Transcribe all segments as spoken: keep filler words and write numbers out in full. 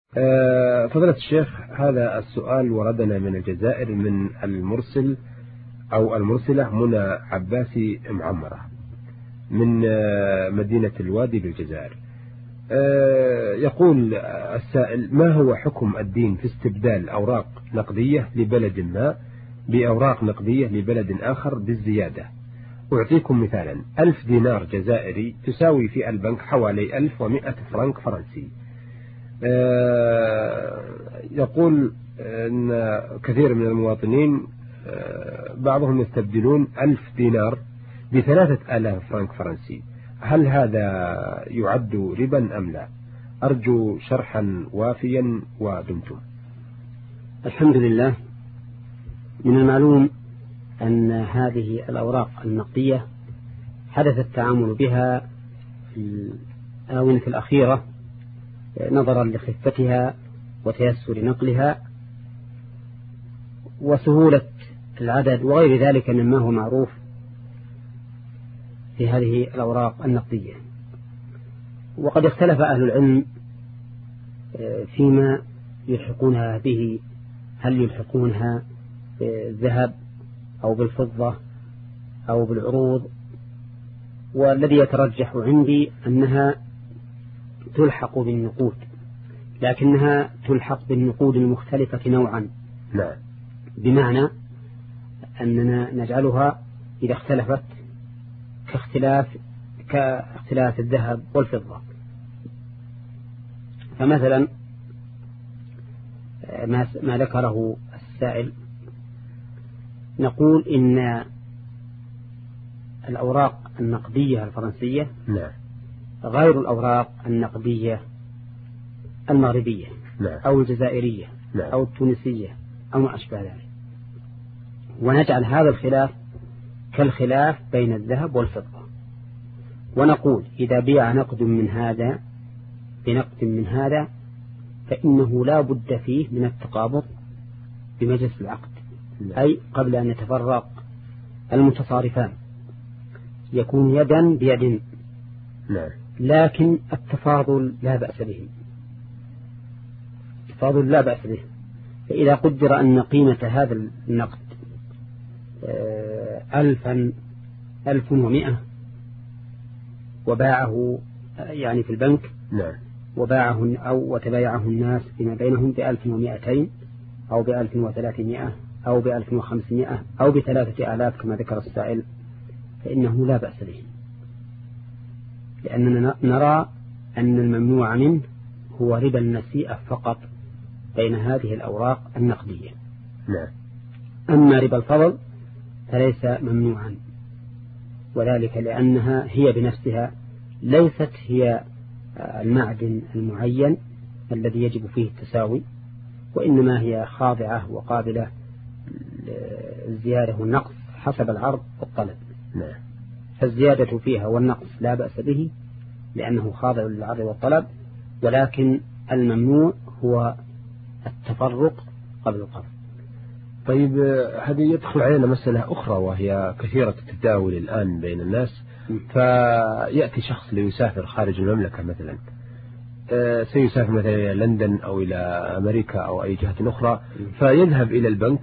آه فضيلة الشيخ، هذا السؤال وردنا من الجزائر من المرسل أو المرسلة منى عباسي معمرة من آه مدينة الوادي بالجزائر. آه يقول السائل: ما هو حكم الدين في استبدال أوراق نقدية لبلد ما بأوراق نقدية لبلد آخر بالزيادة؟ أعطيكم مثالا: ألف دينار جزائري تساوي في البنك حوالي ألف ومئة فرنك فرنسي. يقول أن كثير من المواطنين بعضهم يستبدلون ألف دينار بثلاثة آلاف فرنك فرنسي، هل هذا يعد ربا أم لا؟ أرجو شرحا وافيا ودمتم. الحمد لله. من المعلوم أن هذه الأوراق النقدية حدث التعامل بها في الآونة الأخيرة نظرا لخفتها وتيسر نقلها وسهولة العدد وغير ذلك مما هو معروف في هذه الأوراق النقدية. وقد اختلف أهل العلم فيما يلحقونها به، هل يلحقونها بالذهب أو بالفضة أو بالعروض، والذي يترجح عندي أنها تلحق بالنقود، لكنها تلحق بالنقود المختلفة نوعا. لا. بمعنى أننا نجعلها إذا اختلفت كاختلاف كاختلاف الذهب والفضة. فمثلا ما ذكره السائل نقول إن الأوراق النقدية الفرنسية لا. غير الأوراق النقدية المغربية لا. أو الجزائرية لا. أو التونسية أو ما أشبه ذلك، ونجعل هذا الخلاف كالخلاف بين الذهب والفضة، ونقول إذا بيع نقد من هذا بنقد من هذا فإنه لا بد فيه من التقابض بمجلس العقد، أي قبل أن يتفرق المتصارفان يكون يدا بيد. لا. لكن التفاضل لا بأس به، التفاضل لا بأس به. فإذا قدر أن قيمة هذا النقد ألفا ألف ومئة وباعه يعني في البنك، نعم، وباعه أو وتبايعه الناس فيما بينهم بألف ومئتين أو بألف وثلاثمائة أو بألف وخمسمائة أو بثلاثة آلاف كما ذكر السائل، فإنه لا بأس به، لأننا نرى أن الممنوع منه هو ربا النسيئة فقط بين هذه الأوراق النقدية. نعم. أما ربا الفضل فليس ممنوعا، وذلك لأنها هي بنفسها ليست هي المعدن المعين الذي يجب فيه التساوي، وإنما هي خاضعة وقابلة للزيادة والنقص حسب العرض والطلب. نعم. فالزيادة فيها والنقص لا بأس به لأنه خاضع للعرض والطلب، ولكن الممنوع هو التفرق قبل القبض. طيب، هذه يدخل علينا مسألة أخرى وهي كثيرة التداول الآن بين الناس. فيأتي شخص ليسافر خارج المملكة مثلا، سيسافر مثلا إلى لندن أو إلى أمريكا أو أي جهة أخرى، فيذهب إلى البنك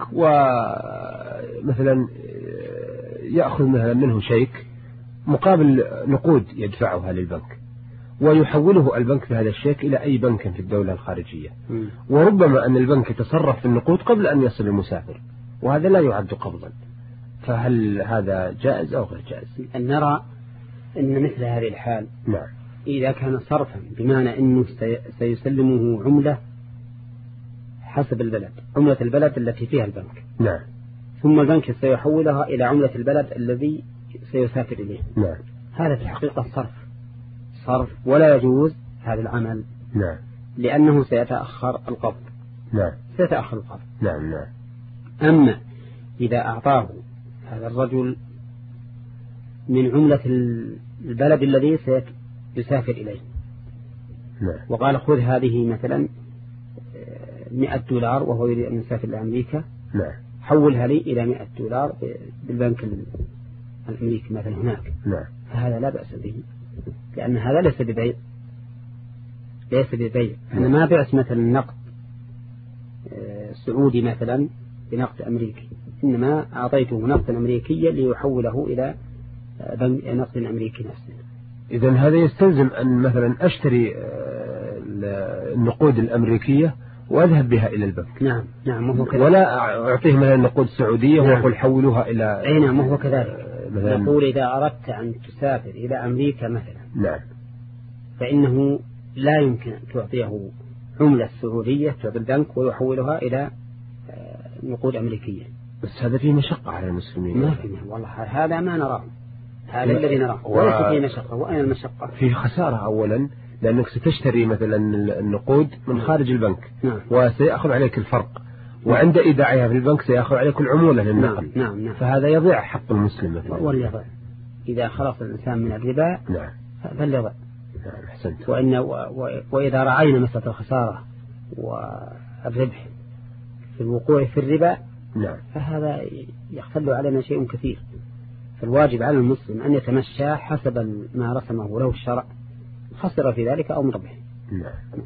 ومثلا يأخذ مثلا منه شيك مقابل نقود يدفعها للبنك، ويحوله البنك بهذا الشيك إلى أي بنك في الدولة الخارجية، وربما أن البنك يتصرف في النقود قبل أن يصل المسافر، وهذا لا يعد قبضا. فهل هذا جائز أو غير جائز؟ نرى أن مثل هذه الحال نعم. إذا كان صرفا بمعنى أنه سيسلمه عملة حسب البلد، عملة البلد التي فيها البنك، نعم، ثم البنك سيحولها إلى عملة البلد الذي سيسافر إليه، نعم، هذا في الحقيقة صرف صرف ولا يجوز هذا العمل، نعم، لأنه سيتأخر القبض، نعم، سيتأخر القبض. نعم، نعم. أما إذا أعطاه هذا الرجل من عملة البلد الذي سيسافر إليه، نعم، وقال خذ هذه مثلا مئة دولار وهو يريد أن يسافر لأمريكا، نعم، حولها لي إلى مئة دولار بالبنك الأمريكي مثلا هناك، نعم، فهذا لا بأس به، لأن هذا ليس ببيع، ليس ببيع. أنا ما بعت مثلا نقد سعودي مثلا بنقد أمريكي، إنما أعطيته نقدا أمريكيا ليحوله إلى نقد أمريكي نفسه. إذن هذا يستلزم أن مثلا أشتري النقود الأمريكية وأذهب بها إلى البنك. نعم نعم وهو كذلك. ولا أعطيه مثلا النقود السعودية نعم. ويقول حولوها إلى أي نعم وهو كذلك. يقول إذا أردت أن تسافر إلى أمريكا مثلا نعم فإنه لا يمكن أن تعطيه عملة السعودية تعطي البنك ويحولها إلى نقود أمريكية. بس هذا فيه مشقة على المسلمين. ما فيه والله هذا ما نراه، هذا الذي نراه و... وليس فيه مشقة. وأين المشقة؟ فيه خسارة أولا لأنك ستشتري مثلا النقود من خارج البنك نعم. وسيأخذ عليك الفرق، وعند إيداعها في البنك سيأخذ عليك العمولة للنقل. نعم. نعم. نعم. فهذا يضيع حق المسلم مثلا. واليضيع إذا خلص الإنسان من الربا نعم فاليضيع. نعم أحسنت. وإن و... و... وإذا رأينا مسألة الخسارة والربح في الوقوع في الربا نعم فهذا يختل علينا شيء كثير. فالواجب على المسلم أن يتمشى حسب ما رسمه له الشرع، خسر في ذلك أو مربح. نعم.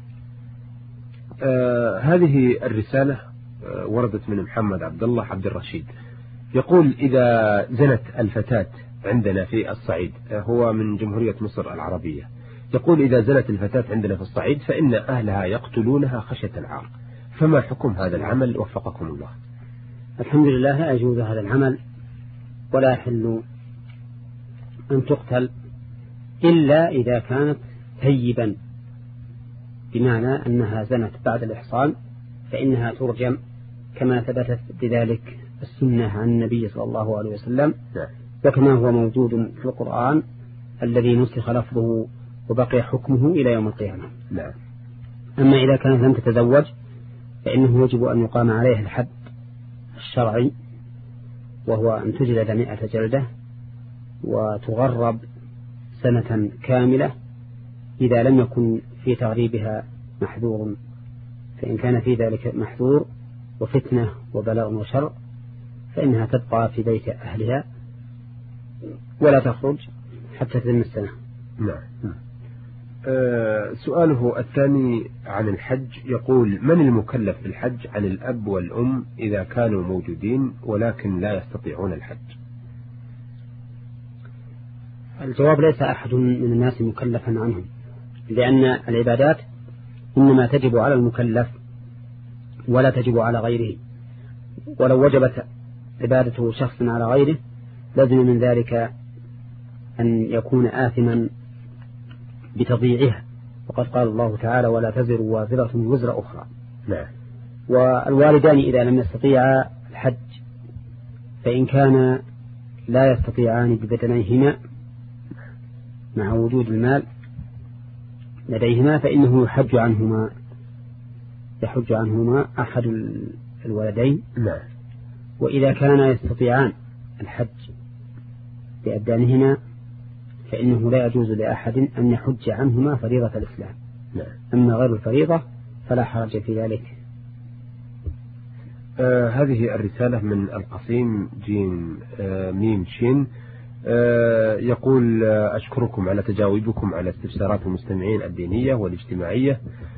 آه هذه الرسالة آه وردت من محمد عبد الله عبد الرشيد، يقول إذا زنت الفتاة عندنا في الصعيد، آه هو من جمهورية مصر العربية، يقول إذا زنت الفتاة عندنا في الصعيد فإن أهلها يقتلونها خشية العار، فما حكم هذا العمل وفقكم الله؟ الحمد لله لا يجوز هذا العمل ولا يحل أن تقتل إلا إذا كانت ثيبا، بمعنى أنها زنت بعد الإحصان فإنها ترجم كما ثبتت بذلك السنة عن النبي صلى الله عليه وسلم وكما هو موجود في القرآن الذي نسخ لفظه وبقي حكمه إلى يوم القيامة. أما إذا كانت لم تتزوج فإنه يجب أن يقام عليه الحد الشرعي، وهو أن تجلد مئة جلدة وتغرب سنة كاملة إذا لم يكن في تغريبها محذور، فإن كان في ذلك محذور وفتنة وبلاء وشر فإنها تبقى في بيت أهلها ولا تخرج حتى تتم السنة. نعم. أه سؤاله الثاني عن الحج، يقول من المكلف بالحج عن الأب والأم إذا كانوا موجودين ولكن لا يستطيعون الحج؟ الجواب ليس أحد من الناس مكلفا عنهم، لأن العبادات إنما تجب على المكلف ولا تجب على غيره، ولو وجبت عبادته شخص على غيره لازم من ذلك أن يكون آثما بتضييعها، وقد قال الله تعالى ولا تزر وازرة وزر أخرى. نعم. والوالدان إذا لم يستطيعا الحج فإن كان لا يستطيعان ببدنيهما مع وجود المال لديهما فإنه يحج عنهما يحج عنهما أحد الولدين. نعم. وإذا كانا يستطيعان الحج بأبدانهما فإنه لا يجوز لأحد أن يحج عنهما فريضة الإسلام. نعم. أما غير الفريضة فلا حرج في ذلك. آه هذه الرسالة من القصيم جيم آه ميم شين، آه يقول آه أشكركم على تجاوبكم على استفسارات المستمعين الدينية والاجتماعية،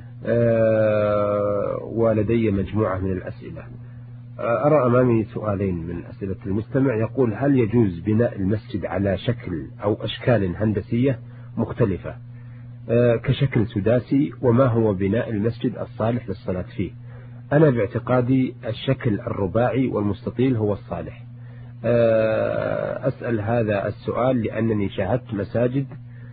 آه ولدي مجموعة من الأسئلة. آه أرى أمامي سؤالين من أسئلة المستمع، يقول هل يجوز بناء المسجد على شكل أو أشكال هندسية مختلفة آه كشكل سداسي، وما هو بناء المسجد الصالح للصلاة فيه؟ أنا باعتقادي الشكل الرباعي والمستطيل هو الصالح. أسأل هذا السؤال لأنني شاهدت مساجد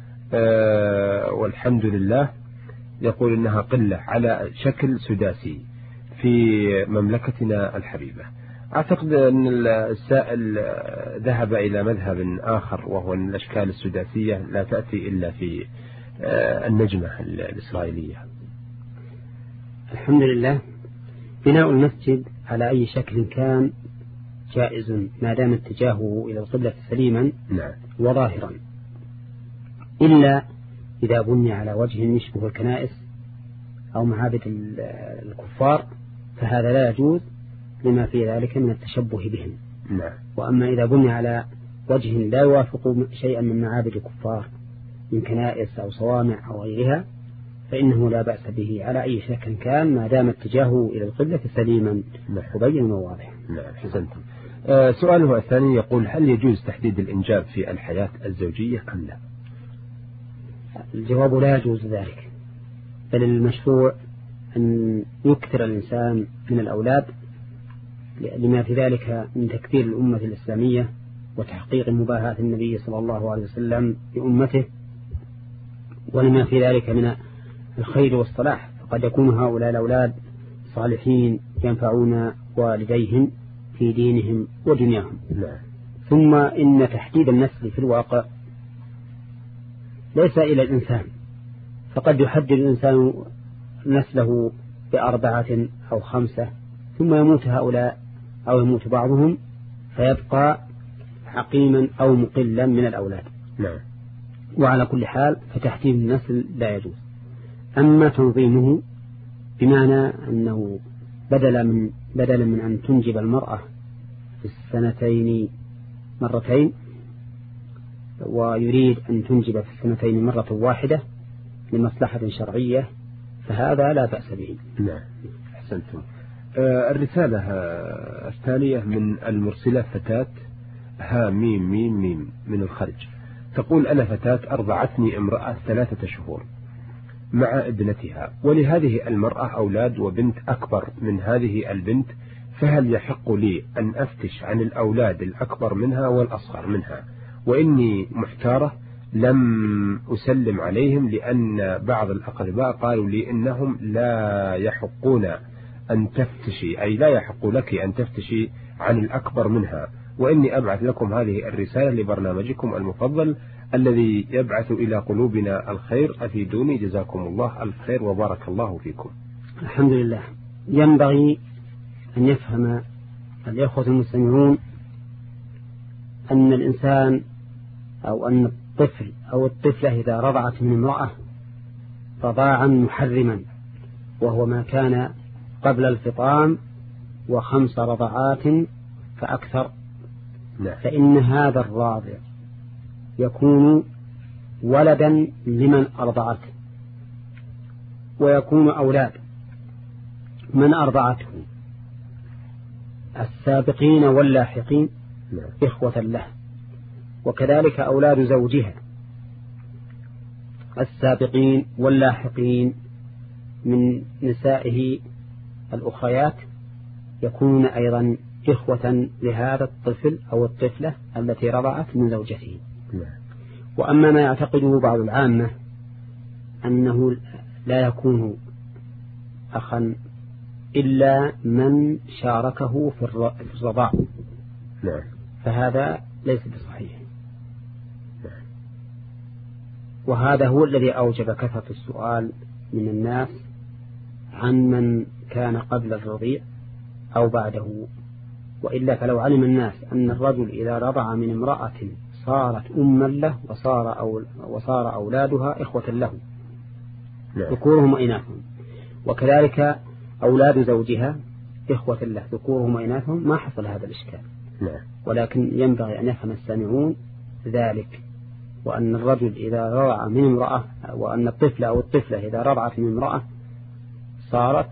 والحمد لله يقول إنها قلة على شكل سداسي في مملكتنا الحبيبة. أعتقد أن السائل ذهب إلى مذهب آخر، وهو أن الأشكال السداسية لا تأتي إلا في النجمة الإسرائيلية. الحمد لله بناء المسجد على أي شكل كان جائز ما دام اتجاهه إلى القبلة سليما نعم. وظاهرا، إلا إذا بني على وجه يشبه الكنائس أو معابد الكفار فهذا لا يجوز لما في ذلك من التشبه بهم. نعم. وأما إذا بني على وجه لا يوافق شيئا من معابد الكفار من كنائس أو صوامع أو غيرها فإنه لا بأس به على أي شكل كان ما دام اتجاهه إلى القبلة سليما مبينا وواضحا. نعم حسنتم. آه سؤاله الثاني يقول: هل يجوز تحديد الإنجاب في الحياة الزوجية أم لا؟ الجواب: لا يجوز ذلك، بل المشروع أن يكثر الإنسان من الأولاد لما في ذلك من تكثير الأمة الإسلامية وتحقيق مباهاة النبي صلى الله عليه وسلم بأمته، ولما في ذلك من الخير والصلاح، فقد يكون هؤلاء الأولاد صالحين ينفعون والديهم في دينهم ودنياهم. لا. ثم إن تحديد النسل في الواقع ليس إلى الإنسان، فقد يحدد الإنسان نسله بأربعة أو خمسة ثم يموت هؤلاء أو يموت بعضهم فيبقى حقيما أو مقلا من الأولاد. نعم. وعلى كل حال فتحديد النسل لا يجوز. أما تنظيمه بمعنى أنه بدل من, بدل من أن تنجب المرأة في السنتين مرتين ويريد أن تنجب في السنتين مرة واحدة لمصلحة شرعية فهذا لا بأس به. نعم أحسنتم. آه الرسالة الثانية من المرسلة فتاة ها ميم ميم ميم من الخرج، تقول: أنا فتاة أرضعتني امرأة ثلاثة شهور مع ابنتها، ولهذه المرأة أولاد وبنت أكبر من هذه البنت، فهل يحق لي أن أفتش عن الأولاد الأكبر منها والأصغر منها؟ وإني محتارة لم أسلم عليهم لأن بعض الأقرباء قالوا لي إنهم لا يحقون أن تفتشي، أي لا يحق لك أن تفتشي عن الأكبر منها، وإني أبعث لكم هذه الرسالة لبرنامجكم المفضل الذي يبعث إلى قلوبنا الخير، أفيدوني جزاكم الله الخير وبارك الله فيكم. الحمد لله. ينبغي أن يفهم الإخوة المستمعون أن الإنسان أو أن الطفل أو الطفلة إذا رضعت من امرأة رضاعا محرما وهو ما كان قبل الفطام وخمس رضعات فأكثر، فإن هذا الراضع يكون ولدا لمن أرضعته ويكون أولاد من أرضعته السابقين واللاحقين إخوة له، وكذلك أولاد زوجها السابقين واللاحقين من نسائه الأخريات يكون أيضا إخوة لهذا الطفل أو الطفلة التي رضعت من زوجته. وأما ما يعتقده بعض العامة أنه لا يكون أخا إلا من شاركه في الرضاع فهذا ليس بصحيح، وهذا هو الذي أوجب كثرة السؤال من الناس عن من كان قبل الرضيع أو بعده. وإلا فلو علم الناس أن الرجل إذا رضع من امرأة صارت أما له وصار, أول وصار أولادها إخوة له ذكورهم وإناثهم، وكذلك أولاد زوجها إخوة له ذكورهم وإناثهم، ما حصل هذا الإشكال. ولكن ينبغي أن يفهم السامعون ذلك، وأن الرجل إذا رضع من امرأة وأن الطفل أو الطفلة إذا رضعت من امرأة صارت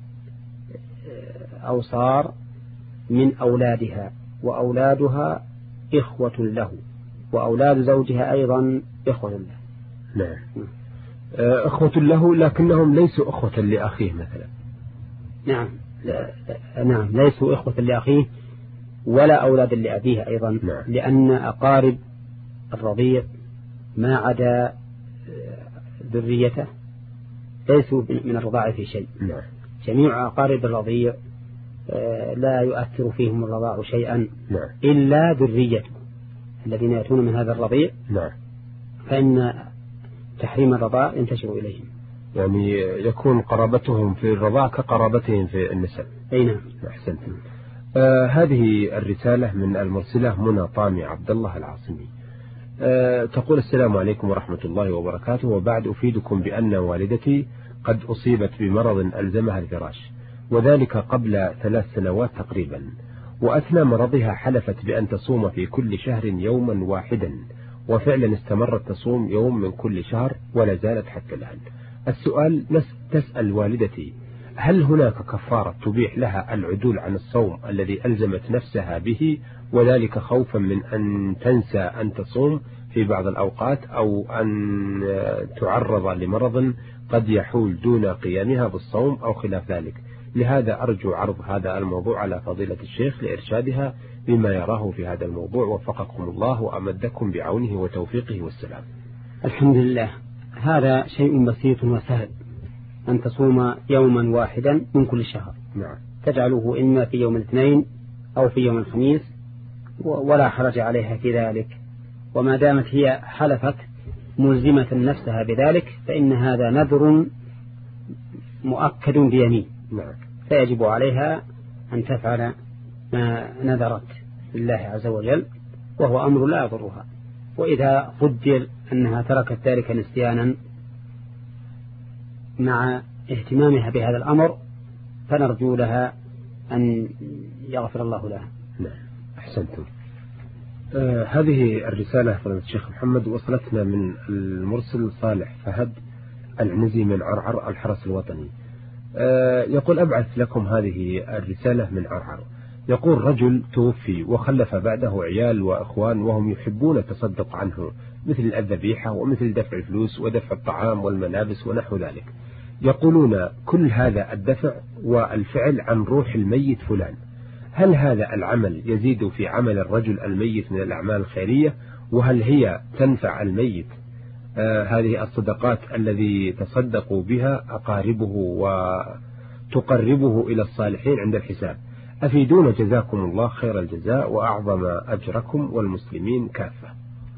أو صار من أولادها، وأولادها إخوة له، وأولاد زوجها أيضا إخوة له. نعم. إخوة له لكنهم ليسوا إخوة لأخيه مثلا. نعم. نعم ليسوا إخوة لأخيه ولا أولاد لأبيه أيضا. نعم. لأن أقارب الرضيع ما عدا ذريته ليسوا من الرضاع في شيء. نعم. جميع أقارب الرضيع لا يؤثر فيهم الرضاع شيئا. نعم. إلا ذريته الذين يأتون من هذا الرضيع. نعم. فإن تحريم الرضاع ينتشر إليهم، يعني يكون قرابتهم في الرضاع كقرابتهم في النسب. أي نعم. أحسنتم. آه هذه الرسالة من المرسلة منى طامي عبد الله العاصمي، آه تقول: السلام عليكم ورحمة الله وبركاته، وبعد أفيدكم بأن والدتي قد أصيبت بمرض ألزمها الفراش، وذلك قبل ثلاث سنوات تقريبا، وأثناء مرضها حلفت بأن تصوم في كل شهر يوما واحدا، وفعلا استمرت تصوم يوم من كل شهر ولا زالت حتى الآن. السؤال: تسأل والدتي هل هناك كفارة تبيح لها العدول عن الصوم الذي ألزمت نفسها به، وذلك خوفا من أن تنسى أن تصوم في بعض الأوقات، أو أن تعرض لمرض قد يحول دون قيامها بالصوم أو خلاف ذلك؟ لهذا أرجو عرض هذا الموضوع على فضيلة الشيخ لإرشادها بما يراه في هذا الموضوع، وفقكم الله وأمدكم بعونه وتوفيقه والسلام. الحمد لله. هذا شيء بسيط وسهل، أن تصوم يوما واحدا من كل شهر. نعم. تجعله إما في يوم الاثنين أو في يوم الخميس، ولا حرج عليها في ذلك، وما دامت هي حلفت ملزمة نفسها بذلك فإن هذا نذر مؤكد بيمين. نعم. فيجب عليها أن تفعل ما نذرت لله عز وجل، وهو أمر لا يضرها. وإذا قدر أنها تركت ذلك نسيانا مع اهتمامها بهذا الأمر فنرجو لها أن يغفر الله لها. نعم. أحسنتم. آه هذه الرسالة فضيلة الشيخ محمد وصلتنا من المرسل صالح فهد العنزي من عرعر الحرس الوطني. آه يقول: أبعث لكم هذه الرسالة من عرعر. يقول: رجل توفي وخلف بعده عيال وأخوان وهم يحبون التصدق عنه، مثل الذبيحة ومثل دفع الفلوس ودفع الطعام والملابس ونحو ذلك. يقولون كل هذا الدفع والفعل عن روح الميت فلان. هل هذا العمل يزيد في عمل الرجل الميت من الأعمال الخيرية؟ وهل هي تنفع الميت آه هذه الصدقات الذي تصدقوا بها أقاربه وتقربه إلى الصالحين عند الحساب؟ أفيدونا جزاكم الله خير الجزاء وأعظم أجركم والمسلمين كافة.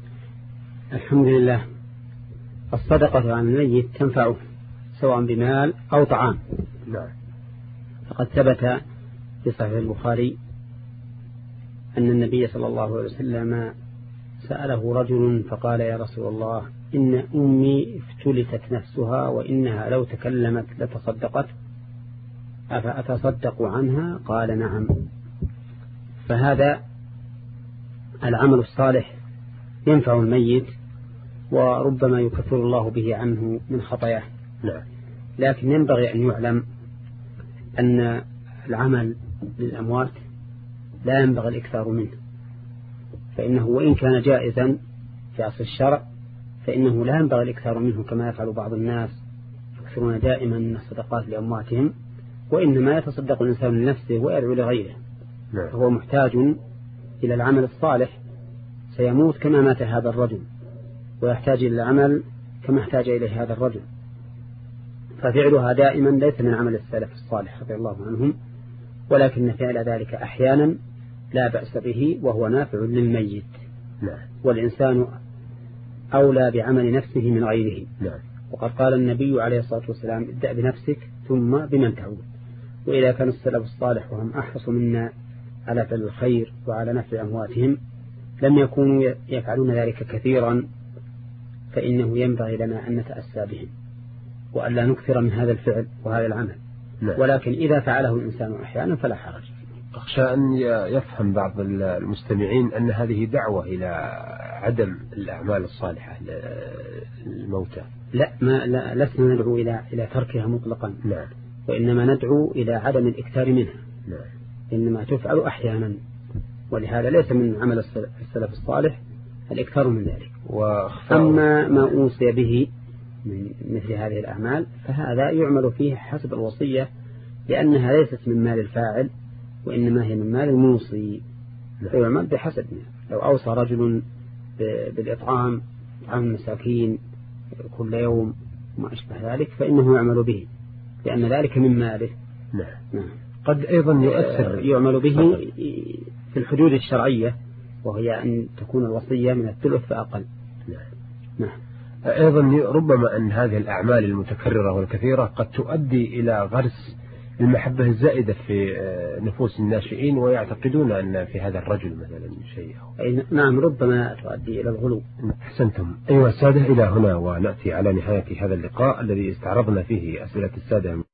الحمد لله. الصدقة عن الميت تنفعه سواء بمال أو طعام. نعم. فقد ثبت في صحيح البخاري أن النبي صلى الله عليه وسلم سأله رجل فقال: يا رسول الله، إن أمي افتلتت نفسها وإنها لو تكلمت لتصدقت، أفأتصدق عنها؟ قال: نعم. فهذا العمل الصالح ينفع الميت وربما يكفر الله به عنه من خطاياه. نعم. لكن ينبغي أن يعلم أن العمل للأموات لا ينبغي الإكثار منه، فإنه وإن كان جائزا في عصر الشرع فإنه لا ينبغي الإكثار منه كما يفعل بعض الناس يكثرون دائما من الصدقات لأمواتهم، وإنما يتصدق الإنسان لنفسه ويدعو لغيره. نعم. هو محتاج إلى العمل الصالح، سيموت كما مات هذا الرجل، ويحتاج إلى العمل كما احتاج إليه هذا الرجل، ففعلها دائما ليس من عمل السلف الصالح رضي الله عنهم، ولكن فعل ذلك أحيانا لا بأس به وهو نافع للميت. نعم. والإنسان أولى بعمل نفسه من غيره. نعم. وقد قال النبي عليه الصلاة والسلام: ابدأ بنفسك ثم بمن تعود. وإذا كان السلف الصالح وهم أحرص منا على فعل الخير وعلى نفع أمواتهم لم يكونوا يفعلون ذلك كثيرا، فإنه ينبغي لنا أن نتأسى بهم وأن لا نكثر من هذا الفعل وهذا العمل. نعم. ولكن إذا فعله الإنسان أحيانا فلا حرج. أخشى أن يفهم بعض المستمعين أن هذه دعوة إلى عدم الأعمال الصالحة للموتى. لا, ما لا لسنا ندعو إلى إلى تركها مطلقا. نعم. وإنما ندعو إلى عدم الإكثار منها. نعم. إنما تفعل أحيانا، ولهذا ليس من عمل السلف الصالح الإكثار من ذلك. أما ما أوصي به من مثل هذه الأعمال فهذا يعمل فيه حسب الوصية، لأنها ليست من مال الفاعل وإنما هي من مال الموصي، فيعمل بحسب. لو أوصى رجل بالإطعام عن المساكين كل يوم ما أشبه ذلك فإنه يعمل به، لأن ذلك من ماله. نعم. نعم. قد أيضا يؤثر يعمل به في الحدود الشرعية، وهي أن تكون الوصية من الثلث فأقل. نعم. نعم. أيضا ربما أن هذه الأعمال المتكررة والكثيرة قد تؤدي إلى غرس المحبة الزائدة في نفوس الناشئين، ويعتقدون أن في هذا الرجل مثلا شيء. نعم، ربما تؤدي إلى الغلو. أحسنتم. أيها السادة، إلى هنا ونأتي على نهاية هذا اللقاء الذي استعرضنا فيه أسئلة السادة.